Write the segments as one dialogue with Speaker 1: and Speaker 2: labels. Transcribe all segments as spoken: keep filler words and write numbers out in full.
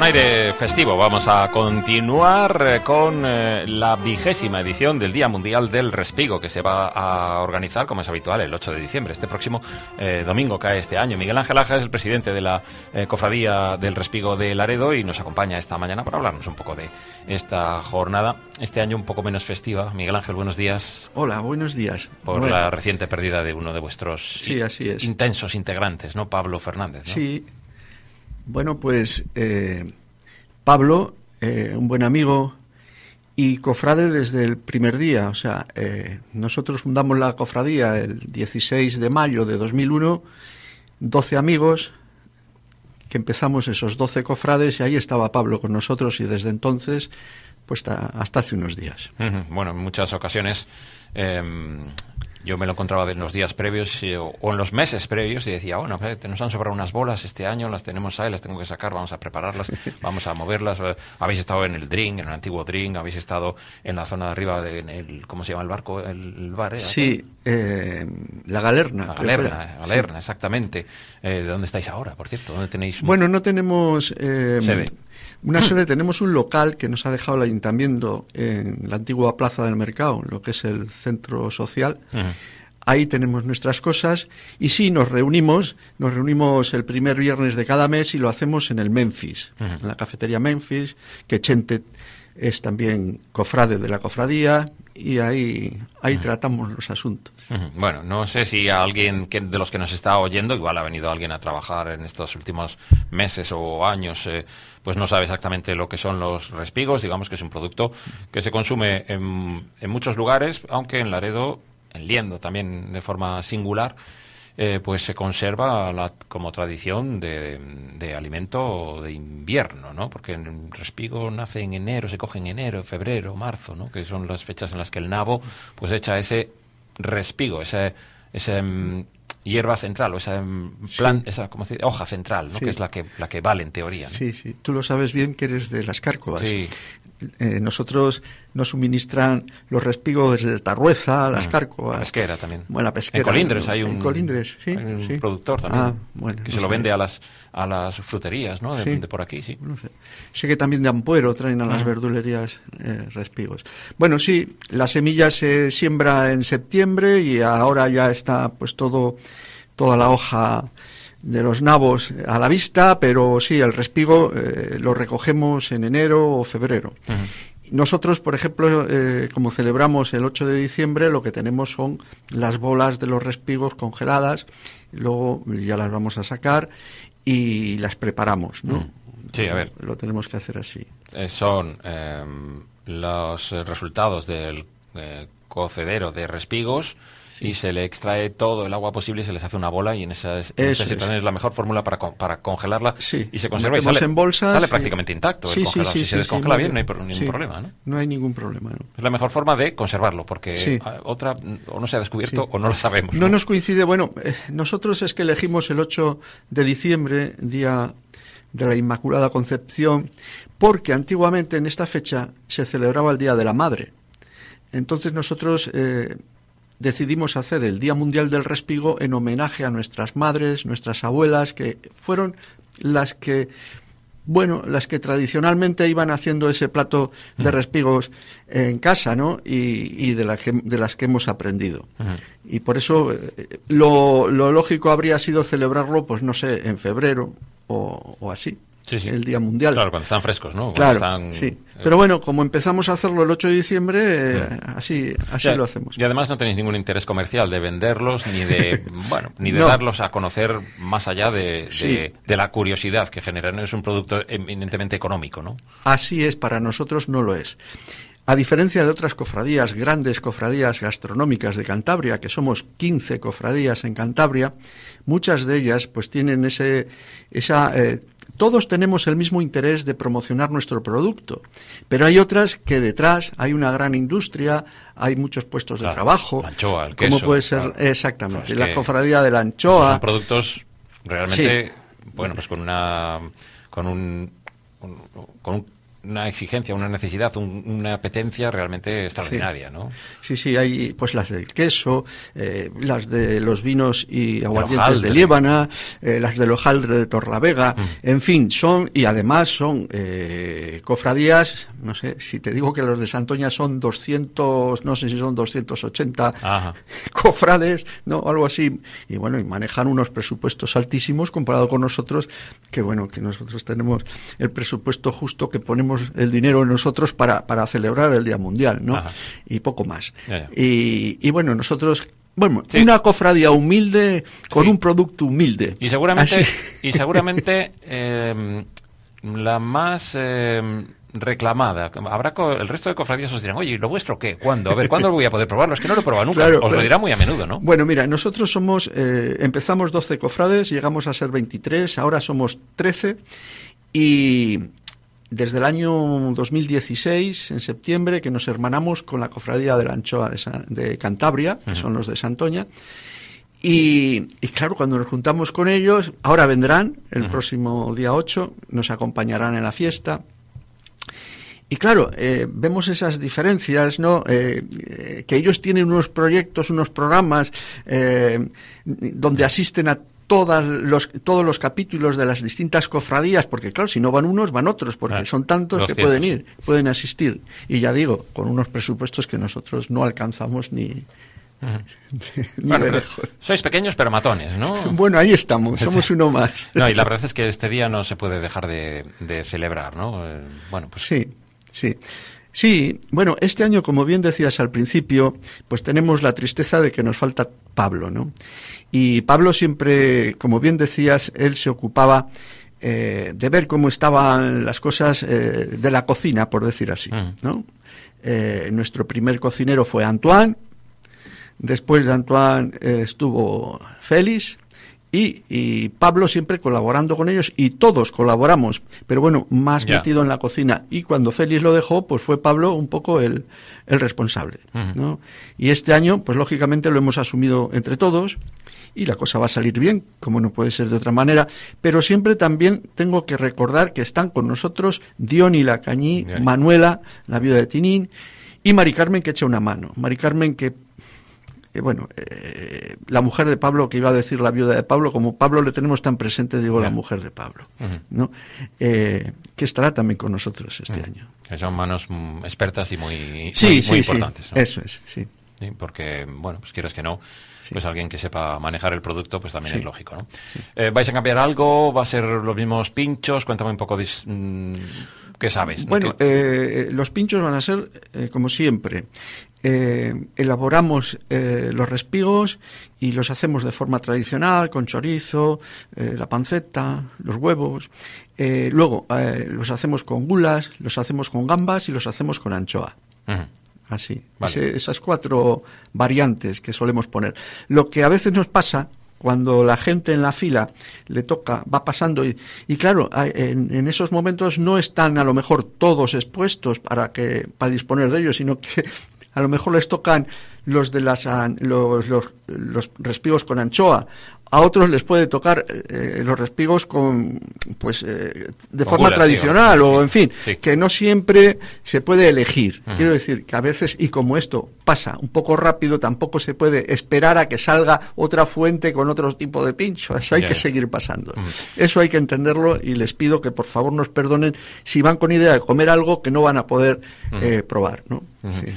Speaker 1: aire festivo vamos a continuar con eh, la vigésima edición del Día Mundial del Respigo, que se va a organizar, como es habitual, el ocho de diciembre. Este próximo eh, domingo cae este año. Miguel Ángel Aja es el presidente de la eh, Cofradía del Respigo de Laredo y nos acompaña esta mañana para hablarnos un poco de esta jornada, este año un poco menos festiva. Miguel Ángel, buenos días.
Speaker 2: Hola, buenos días.
Speaker 1: Por
Speaker 2: bueno.
Speaker 1: la reciente pérdida de uno de vuestros
Speaker 2: sí, así es.
Speaker 1: intensos integrantes, ¿no? Pablo Fernández, ¿no?
Speaker 2: Sí. Bueno, pues eh, Pablo, eh, un buen amigo y cofrade desde el primer día. O sea, eh, nosotros fundamos la cofradía el dieciséis de mayo de dos mil uno, doce amigos, que empezamos esos doce cofrades y ahí estaba Pablo con nosotros y desde entonces, pues hasta, hasta hace unos días.
Speaker 1: Uh-huh. Bueno, en muchas ocasiones eh, yo me lo encontraba en los días previos y, o, o en los meses previos y decía, bueno, nos han sobrado unas bolas este año, las tenemos ahí, las tengo que sacar, vamos a prepararlas, vamos a moverlas. Habéis estado en el Drink, en el antiguo Drink, habéis estado en la zona de arriba, de, en el, ¿cómo se llama el barco? El, el bar, ¿eh?
Speaker 2: Sí, eh, la Galerna.
Speaker 1: La Galerna, Galerna, sí. Exactamente. Eh, ¿De dónde estáis ahora, por cierto? ¿Dónde tenéis?
Speaker 2: Bueno, no tenemos eh,
Speaker 1: sede.
Speaker 2: Una sede, tenemos un local que nos ha dejado el ayuntamiento en la antigua Plaza del Mercado, lo que es el centro social. Uh-huh. Ahí tenemos nuestras cosas y sí, nos reunimos, nos reunimos el primer viernes de cada mes y lo hacemos en el Memphis, uh-huh. en la cafetería Memphis, que Chente es también cofrade de la cofradía y ahí ahí uh-huh. tratamos los asuntos.
Speaker 1: Uh-huh. Bueno, no sé si a alguien que, de los que nos está oyendo, igual ha venido alguien a trabajar en estos últimos meses o años, eh, pues no sabe exactamente lo que son los respigos. Digamos que es un producto que se consume en, en muchos lugares, aunque en Laredo, en Liendo también de forma singular, eh, pues se conserva la, como tradición de, de alimento de invierno, ¿no? Porque el respigo nace en enero, se coge en enero, febrero, marzo, ¿no? Que son las fechas en las que el nabo pues echa ese respigo, ese, ese um, hierba central o esa plan, sí. esa ¿cómo se dice? Hoja central, ¿no? Sí. Que es la que la que vale en teoría, ¿no?
Speaker 2: Sí, sí. Tú lo sabes bien que eres de las Cárcovas.
Speaker 1: Sí.
Speaker 2: Eh, nosotros nos suministran los respigos desde Tarrueza, las
Speaker 1: mm.
Speaker 2: Cárcovas.
Speaker 1: La pesquera también.
Speaker 2: Bueno, la pesquera.
Speaker 1: En Colindres
Speaker 2: ¿no?
Speaker 1: hay un,
Speaker 2: en Colindres, sí,
Speaker 1: hay un
Speaker 2: sí.
Speaker 1: productor también
Speaker 2: ah, bueno,
Speaker 1: que
Speaker 2: no
Speaker 1: se lo
Speaker 2: sé.
Speaker 1: vende a las a las fruterías, ¿no? De,
Speaker 2: sí.
Speaker 1: de por aquí, sí.
Speaker 2: No sé. Sé que también de Ampuero traen a las mm. verdulerías eh, respigos. Bueno, sí, la semilla se siembra en septiembre y ahora ya está pues todo toda la hoja de los nabos a la vista, pero sí, el respigo eh, lo recogemos en enero o febrero. Uh-huh. Nosotros, por ejemplo, eh, como celebramos el ocho de diciembre, lo que tenemos son las bolas de los respigos congeladas, luego ya las vamos a sacar y las preparamos, ¿no?
Speaker 1: Uh-huh. Sí, a ver.
Speaker 2: Lo tenemos que hacer así.
Speaker 1: Eh, son eh, los resultados del eh, cocedero de respigos. Sí. Y se le extrae todo el agua posible y se les hace una bola y en esa, en esa situación es. es la mejor fórmula para, para congelarla
Speaker 2: sí.
Speaker 1: y se conserva y sale,
Speaker 2: en bolsas,
Speaker 1: sale prácticamente intacto
Speaker 2: sí,
Speaker 1: el
Speaker 2: sí,
Speaker 1: congelado.
Speaker 2: Sí,
Speaker 1: si
Speaker 2: sí,
Speaker 1: se descongela
Speaker 2: sí,
Speaker 1: bien no hay ningún
Speaker 2: sí.
Speaker 1: problema, ¿no?
Speaker 2: No hay ningún problema, ¿no?
Speaker 1: Es la mejor forma de conservarlo porque
Speaker 2: sí.
Speaker 1: otra o no se ha descubierto
Speaker 2: sí.
Speaker 1: o no lo sabemos.
Speaker 2: No,
Speaker 1: ¿no?
Speaker 2: nos coincide, bueno, eh, nosotros es que elegimos el ocho de diciembre, día de la Inmaculada Concepción, porque antiguamente en esta fecha se celebraba el Día de la Madre. Entonces nosotros eh, decidimos hacer el Día Mundial del Respigo en homenaje a nuestras madres, nuestras abuelas, que fueron las que, bueno, las que tradicionalmente iban haciendo ese plato de respigos en casa, ¿no? Y, y de, la que, de las que hemos aprendido. Uh-huh. Y por eso eh, lo, lo lógico habría sido celebrarlo, pues no sé, en febrero o, o así.
Speaker 1: Sí, sí.
Speaker 2: El Día Mundial.
Speaker 1: Claro, cuando están frescos, ¿no? Cuando
Speaker 2: claro,
Speaker 1: están,
Speaker 2: sí.
Speaker 1: Eh...
Speaker 2: Pero bueno, como empezamos a hacerlo el ocho de diciembre, eh, sí. así así
Speaker 1: ya,
Speaker 2: lo hacemos.
Speaker 1: Y además no tenéis ningún interés comercial de venderlos, ni de bueno, ni de
Speaker 2: no.
Speaker 1: darlos a conocer más allá de,
Speaker 2: sí.
Speaker 1: de, de la curiosidad que generan. Es un producto eminentemente económico, ¿no?
Speaker 2: Así es, para nosotros no lo es. A diferencia de otras cofradías, grandes cofradías gastronómicas de Cantabria, que somos quince cofradías en Cantabria, muchas de ellas pues tienen ese esa eh, todos tenemos el mismo interés de promocionar nuestro producto, pero hay otras que detrás hay una gran industria, hay muchos puestos
Speaker 1: claro,
Speaker 2: de trabajo.
Speaker 1: La anchoa, el queso.
Speaker 2: ¿Cómo puede ser?
Speaker 1: Claro.
Speaker 2: Exactamente,
Speaker 1: pues
Speaker 2: la cofradía de la anchoa.
Speaker 1: Son productos realmente,
Speaker 2: sí.
Speaker 1: bueno, pues con una, con un, un con un una exigencia, una necesidad, un, una apetencia realmente extraordinaria,
Speaker 2: sí.
Speaker 1: ¿no?
Speaker 2: Sí, sí, hay pues las del queso, eh, las de los vinos y aguardientes de Liébana, eh, las del hojaldre de Torlavega, mm. en fin, son, y además son eh, cofradías, no sé, si te digo que los de Santoña son doscientos, no sé si son doscientos ochenta Ajá. cofrades, ¿no? Algo así, y bueno, y manejan unos presupuestos altísimos comparado con nosotros, que bueno, que nosotros tenemos el presupuesto justo, que ponemos el dinero en nosotros para, para celebrar el Día Mundial, ¿no? Ajá. Y poco más. Ya, ya. Y, y bueno, nosotros, bueno, sí. una cofradía humilde con sí. un producto humilde.
Speaker 1: Y seguramente, Así. y seguramente eh, la más eh, reclamada. Habrá co el resto de cofradías os dirán, oye, ¿y lo vuestro qué? ¿Cuándo? A ver, ¿cuándo voy a poder probarlo? Es que no lo he probado nunca. Claro, os claro. lo dirá muy a menudo, ¿no?
Speaker 2: Bueno, mira, nosotros somos, eh, empezamos doce cofrades, llegamos a ser veintitrés, ahora somos trece y desde el año dos mil dieciséis, en septiembre, que nos hermanamos con la cofradía de la Anchoa de, San, de Cantabria, que uh-huh. son los de Santoña, y, y claro, cuando nos juntamos con ellos, ahora vendrán, el uh-huh. próximo día ocho, nos acompañarán en la fiesta. Y claro, eh, vemos esas diferencias, ¿no? Eh, eh, que ellos tienen unos proyectos, unos programas eh, donde asisten a todas los, todos los capítulos de las distintas cofradías, porque claro, si no van unos, van otros, porque ah, son tantos que ciertos. pueden ir, pueden asistir. Y ya digo, con unos presupuestos que nosotros no alcanzamos ni...
Speaker 1: Uh-huh. ni bueno, de lejos. Sois pequeños pero matones, ¿no?
Speaker 2: Bueno, ahí estamos, somos uno más.
Speaker 1: No, y la verdad es que este día no se puede dejar de, de celebrar, ¿no? Eh, bueno, pues...
Speaker 2: Sí, sí. Sí, bueno, este año, como bien decías al principio, pues tenemos la tristeza de que nos falta Pablo, ¿no? Y Pablo siempre, como bien decías, él se ocupaba eh, de ver cómo estaban las cosas eh, de la cocina, por decir así, ¿no? Eh, nuestro primer cocinero fue Antoine, después de Antoine eh, estuvo Félix, Y, y Pablo siempre colaborando con ellos, y todos colaboramos, pero bueno, más yeah. metido en la cocina. Y cuando Félix lo dejó, pues fue Pablo un poco el, el responsable, uh-huh. ¿no? Y este año, pues lógicamente lo hemos asumido entre todos, y la cosa va a salir bien, como no puede ser de otra manera, pero siempre también tengo que recordar que están con nosotros Diony Lacañí, yeah. Manuela, la viuda de Tinín, y Mari Carmen, que echa una mano. Mari Carmen, que Eh, bueno, eh, la mujer de Pablo, que iba a decir la viuda de Pablo, como Pablo le tenemos tan presente, digo yeah. la mujer de Pablo, uh-huh. ¿no? Eh, que estará también con nosotros este uh-huh. año.
Speaker 1: Que son manos mm, expertas y muy,
Speaker 2: sí,
Speaker 1: muy,
Speaker 2: sí,
Speaker 1: muy
Speaker 2: sí,
Speaker 1: importantes, ¿no?
Speaker 2: Eso es, sí.
Speaker 1: Sí, porque, bueno, pues quieras que no, sí. pues alguien que sepa manejar el producto, pues también sí. es lógico, ¿no? Sí. Eh, ¿Vais a cambiar algo? ¿Va a ser los mismos pinchos? Cuéntame un poco de... Mmm, ¿qué sabes?
Speaker 2: Bueno, eh, los pinchos van a ser, eh, como siempre... Eh, elaboramos eh, los respigos y los hacemos de forma tradicional, con chorizo, eh, la panceta, los huevos. Eh, luego eh, los hacemos con gulas, los hacemos con gambas y los hacemos con anchoa. Uh-huh. Así, vale. Ese, esas cuatro variantes que solemos poner. Lo que a veces nos pasa, cuando la gente en la fila le toca, va pasando y, y claro, en, en esos momentos no están a lo mejor todos expuestos para que para disponer de ellos, sino que a lo mejor les tocan los de las los, los, los respigos con anchoa, a otros les puede tocar eh, los respigos con pues eh, de con forma tradicional, sí, o en fin, sí. que no siempre se puede elegir. Uh-huh. Quiero decir que a veces, y como esto pasa un poco rápido, tampoco se puede esperar a que salga otra fuente con otro tipo de pincho. Eso hay yeah. que seguir pasando. Uh-huh. Eso hay que entenderlo, y les pido que por favor nos perdonen si van con idea de comer algo que no van a poder uh-huh. eh, probar, ¿no?
Speaker 1: Uh-huh. Sí.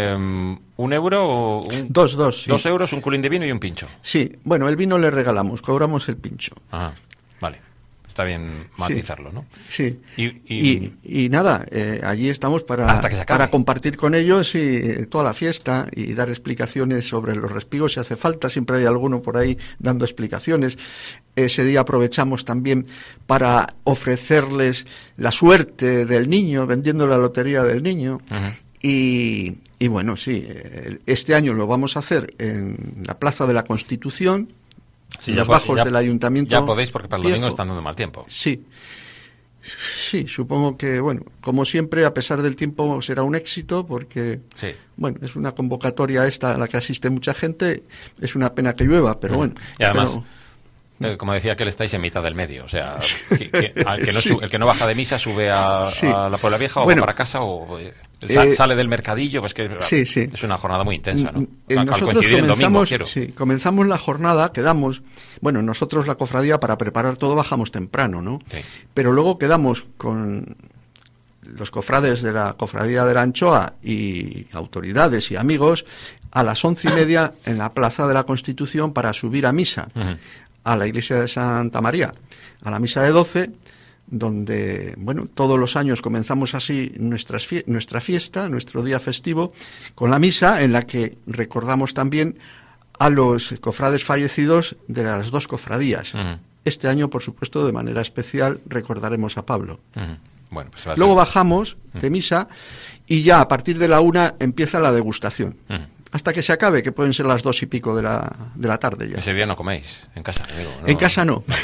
Speaker 1: Eh, ¿Un euro o un...
Speaker 2: Dos, dos, sí.
Speaker 1: Dos euros, un culín de vino y un pincho.
Speaker 2: Sí, bueno, el vino le regalamos, cobramos el pincho.
Speaker 1: Ajá, vale. Está bien matizarlo,
Speaker 2: sí.
Speaker 1: ¿no?
Speaker 2: Sí.
Speaker 1: Y,
Speaker 2: y... y, y nada, eh, allí estamos para, para compartir con ellos y toda la fiesta y dar explicaciones sobre los respigos si hace falta. Siempre hay alguno por ahí dando explicaciones. Ese día aprovechamos también para ofrecerles la suerte del niño, vendiendo la lotería del niño. Ajá. Y, y bueno, sí, este año lo vamos a hacer en la Plaza de la Constitución,
Speaker 1: sí,
Speaker 2: en los
Speaker 1: ya,
Speaker 2: bajos
Speaker 1: ya,
Speaker 2: del Ayuntamiento.
Speaker 1: Ya podéis, porque para el
Speaker 2: viejo.
Speaker 1: domingo están dando mal tiempo.
Speaker 2: Sí, sí, supongo que, bueno, como siempre, a pesar del tiempo será un éxito, porque, sí. bueno, es una convocatoria esta a la que asiste mucha gente. Es una pena que llueva, pero mm. bueno.
Speaker 1: Y además...
Speaker 2: pero...
Speaker 1: Eh, como decía que le estáis en mitad del medio, o sea, que, que, al que no sí. sube, el que no baja de misa sube a, sí. a la Puebla Vieja o bueno, va para casa o eh, sal, eh, sale del mercadillo, pues que sí, sí. es una jornada muy intensa, ¿no?
Speaker 2: Eh, nosotros comenzamos, domingo, sí, comenzamos la jornada, quedamos, bueno, nosotros la cofradía para preparar todo bajamos temprano, ¿no? Sí. Pero luego quedamos con los cofrades de la Cofradía de la Anchoa y autoridades y amigos a las once y media en la Plaza de la Constitución para subir a misa. Uh-huh. A la iglesia de Santa María, a la misa de doce, donde, bueno, todos los años comenzamos así nuestras fie- nuestra fiesta, nuestro día festivo, con la misa en la que recordamos también a los cofrades fallecidos de las dos cofradías. Uh-huh. Este año, por supuesto, de manera especial, recordaremos a Pablo. Uh-huh. Bueno, pues va a Luego ser... bajamos de misa y ya a partir de la una empieza la degustación. Uh-huh. Hasta que se acabe, que pueden ser las dos y pico de la, de la tarde ya.
Speaker 1: Ese día no coméis, en casa, digo, ¿no?
Speaker 2: En casa no.
Speaker 1: no,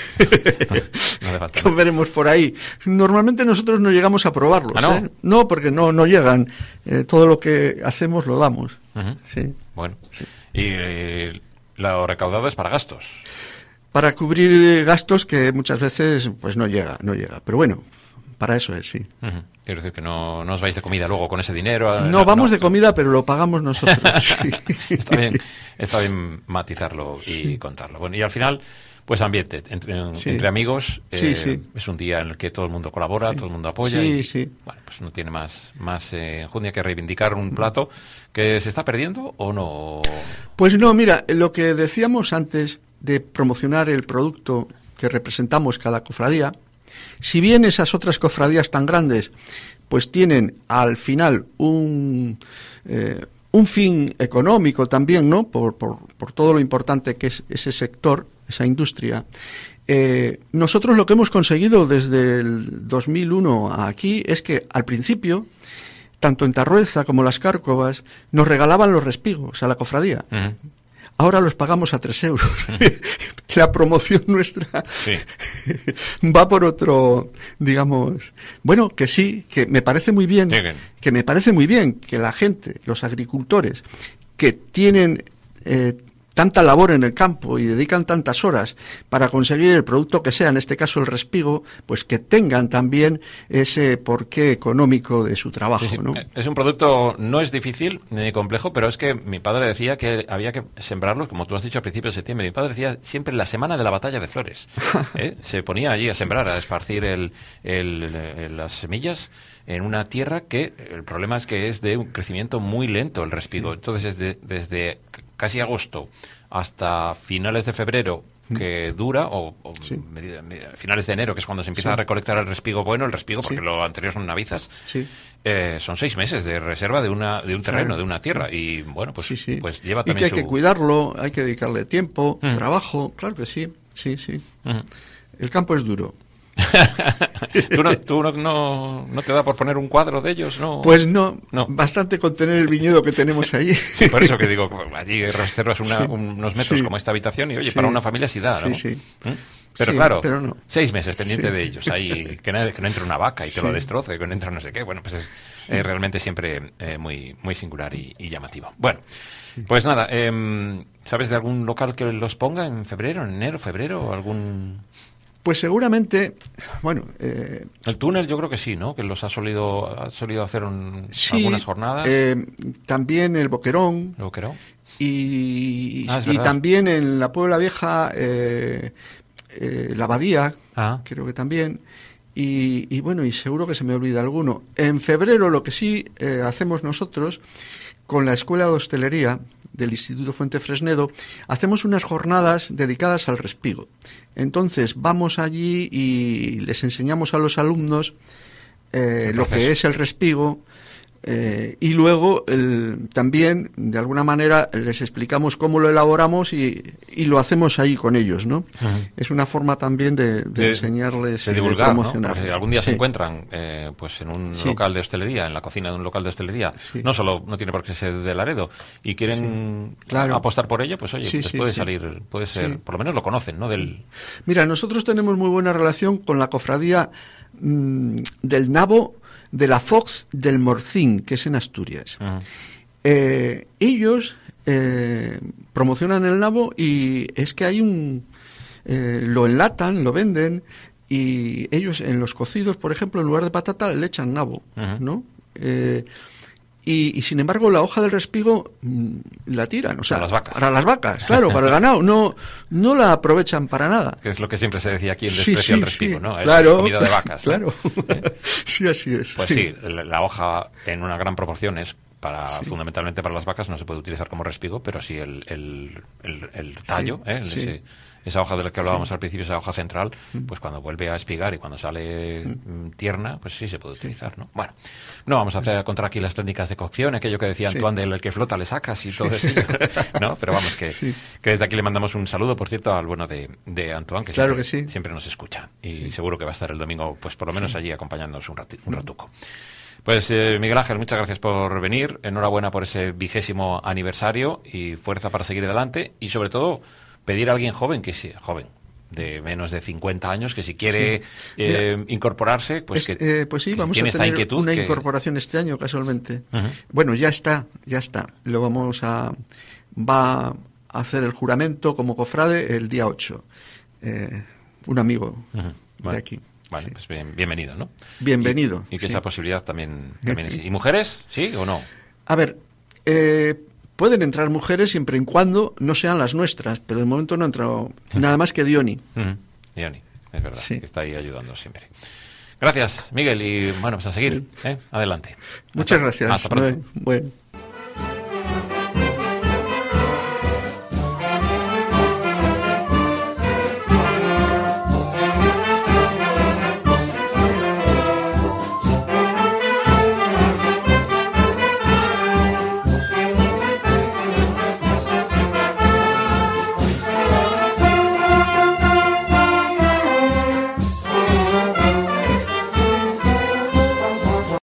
Speaker 1: no hace falta.
Speaker 2: Comeremos por ahí. Normalmente nosotros no llegamos a probarlos. ¿Ah, no? ¿eh? No, porque no, no llegan. Eh, todo lo que hacemos lo damos. Uh-huh. Sí.
Speaker 1: Bueno. Sí. Y eh, lo recaudado es para gastos.
Speaker 2: Para cubrir gastos que muchas veces pues no llega, no llega. Pero bueno, para eso es, sí.
Speaker 1: Uh-huh. Quiero decir que no, no os vais de comida luego con ese dinero.
Speaker 2: No, no vamos no. de comida, pero lo pagamos nosotros. Sí.
Speaker 1: Está bien, está bien matizarlo y sí. contarlo. Bueno, y al final, pues ambiente, entre, sí. entre amigos,
Speaker 2: sí,
Speaker 1: eh,
Speaker 2: sí.
Speaker 1: es un día en el que todo el mundo colabora, sí. todo el mundo apoya.
Speaker 2: Sí,
Speaker 1: y,
Speaker 2: sí.
Speaker 1: Bueno, pues no tiene más, más eh, enjundia que reivindicar un plato que se está perdiendo o no.
Speaker 2: Pues no, mira, lo que decíamos antes de promocionar el producto que representamos cada cofradía, si bien esas otras cofradías tan grandes pues tienen al final un, eh, un fin económico también, ¿no? Por, por, por todo lo importante que es ese sector, esa industria. Eh, nosotros lo que hemos conseguido desde el dos mil uno a aquí es que al principio, tanto en Tarrueza como Las Cárcovas, nos regalaban los respigos a la cofradía. Uh-huh. Ahora los pagamos a tres euros. La promoción nuestra sí. va por otro, digamos... Bueno, que sí, que me parece muy bien, sí, bien. que me parece muy bien que la gente, los agricultores, que tienen eh, tanta labor en el campo y dedican tantas horas para conseguir el producto que sea, en este caso el respigo, pues que tengan también ese porqué económico de su trabajo, sí, sí. ¿no?
Speaker 1: Es un producto, no es difícil ni complejo, pero es que mi padre decía que había que sembrarlo, como tú has dicho, a principios de septiembre. Mi padre decía siempre la semana de la batalla de Flores. ¿eh? Se ponía allí a sembrar, a esparcir el, el, el, las semillas en una tierra que el problema es que es de un crecimiento muy lento el respigo. Sí. Entonces, es de, desde casi agosto hasta finales de febrero, que dura, o, o sí. medida, medida, finales de enero, que es cuando se empieza sí. a recolectar el respigo bueno, el respigo, porque sí. lo anterior son navizas, sí. eh, son seis meses de reserva de una de un terreno, claro. de una tierra, sí. y bueno, pues, sí, sí. pues lleva también
Speaker 2: y que hay
Speaker 1: su...
Speaker 2: que cuidarlo, hay que dedicarle tiempo, uh-huh. trabajo, claro que sí, sí, sí. Uh-huh. El campo es duro.
Speaker 1: ¿Tú, no, tú no, no, no te da por poner un cuadro de ellos? ¿No?
Speaker 2: Pues no, no, bastante con tener el viñedo que tenemos ahí.
Speaker 1: Sí, por eso que digo, allí reservas una, sí, unos metros sí, como esta habitación y oye, sí, para una familia sí da, ¿no?
Speaker 2: Sí, sí.
Speaker 1: ¿Mm? Pero
Speaker 2: sí,
Speaker 1: claro,
Speaker 2: pero no.
Speaker 1: seis meses pendiente
Speaker 2: sí.
Speaker 1: de ellos, ahí que no, que no entre una vaca y te sí. lo destroce, que no entra no sé qué, bueno, pues es sí. eh, realmente siempre eh, muy, muy singular y, y llamativo. Bueno, sí. pues nada, eh, ¿sabes de algún local que los ponga en febrero, en enero, febrero, o algún...?
Speaker 2: Pues seguramente, bueno... Eh,
Speaker 1: el túnel yo creo que sí, ¿no? Que los ha solido, ha solido hacer un,
Speaker 2: sí,
Speaker 1: algunas jornadas.
Speaker 2: Eh, también el Boquerón.
Speaker 1: El Boquerón.
Speaker 2: Y,
Speaker 1: ah,
Speaker 2: y también en la Puebla Vieja, eh, eh, la Abadía, ah. creo que también. Y, y bueno, y seguro que se me olvida alguno. En febrero lo que sí eh, hacemos nosotros, con la Escuela de Hostelería del Instituto Fuente Fresnedo, hacemos unas jornadas dedicadas al respigo. Entonces vamos allí y les enseñamos a los alumnos eh, lo que es el respigo, eh, y luego el, también de alguna manera les explicamos cómo lo elaboramos y, y lo hacemos ahí con ellos, ¿no? Uh-huh. Es una forma también de, de, de enseñarles,
Speaker 1: de divulgar,
Speaker 2: de promocionar.
Speaker 1: ¿no? Si algún día sí. se encuentran eh, pues en un sí. local de hostelería, en la cocina de un local de hostelería, sí. no solo no tiene por qué ser de Laredo, y quieren sí. claro. apostar por ello, pues oye, sí, les sí, puede sí. salir, puede ser, sí. por lo menos lo conocen, ¿no? Del...
Speaker 2: Mira, nosotros tenemos muy buena relación con la cofradía mmm, del Nabo de la Fox del Morcín, que es en Asturias. Uh-huh. Eh, ellos eh, promocionan el nabo y es que hay un eh, lo enlatan, lo venden, y ellos en los cocidos, por ejemplo, en lugar de patata le echan nabo, uh-huh. ¿no? Eh, y, y sin embargo la hoja del respigo mmm, la tiran, o sea,
Speaker 1: para las vacas,
Speaker 2: para las vacas, claro, para el ganado, no, no la aprovechan para nada.
Speaker 1: Que es lo que siempre se decía aquí en desprecio sí, sí, al respigo,
Speaker 2: sí,
Speaker 1: ¿no? Es
Speaker 2: claro,
Speaker 1: comida de vacas, ¿no?
Speaker 2: Claro, ¿eh? Sí, así es.
Speaker 1: Pues sí, sí la, la hoja en una gran proporción es para, sí. fundamentalmente para las vacas, no se puede utilizar como respigo, pero sí el, el, el, el tallo, sí, ¿eh? El,
Speaker 2: sí.
Speaker 1: Ese, esa hoja de la que hablábamos
Speaker 2: sí.
Speaker 1: al principio, esa hoja central, pues cuando vuelve a espigar y cuando sale mm. tierna, pues sí se puede utilizar, sí. ¿no? Bueno, no vamos a hacer contra aquí las técnicas de cocción, aquello que decía sí. Antoine del que flota le sacas y sí. todo eso, ¿no? Pero vamos, que, sí. que desde aquí le mandamos un saludo, por cierto, al bueno de, de Antoine, que,
Speaker 2: claro
Speaker 1: siempre,
Speaker 2: que sí.
Speaker 1: siempre nos escucha y sí. seguro que va a estar el domingo, pues por lo menos sí. allí acompañándonos un, rati, un ratuco. Pues eh, Miguel Ángel, muchas gracias por venir, enhorabuena por ese vigésimo aniversario y fuerza para seguir adelante y sobre todo pedir a alguien joven, que sí, joven, de menos de cincuenta años, que si quiere sí. eh, Mira, incorporarse, pues
Speaker 2: es,
Speaker 1: que
Speaker 2: eh, pues sí, vamos a tener una que... incorporación este año casualmente. Uh-huh. Bueno, ya está, ya está. Lo vamos a va a hacer el juramento como cofrade el día ocho. Eh, un amigo uh-huh.
Speaker 1: bueno.
Speaker 2: de aquí.
Speaker 1: Vale, sí. pues bien, bienvenido, ¿no?
Speaker 2: Bienvenido.
Speaker 1: Y, y que
Speaker 2: sí.
Speaker 1: esa posibilidad también, también es. ¿Y mujeres? ¿Sí o no?
Speaker 2: A ver, eh, pueden entrar mujeres siempre y cuando no sean las nuestras, pero de momento no ha entrado nada más que Diony.
Speaker 1: Uh-huh. Diony, es verdad, sí. que está ahí ayudando siempre. Gracias, Miguel, y bueno, pues a seguir, ¿eh? Adelante.
Speaker 2: Muchas
Speaker 1: hasta,
Speaker 2: gracias.
Speaker 1: Hasta pronto.
Speaker 2: Bueno.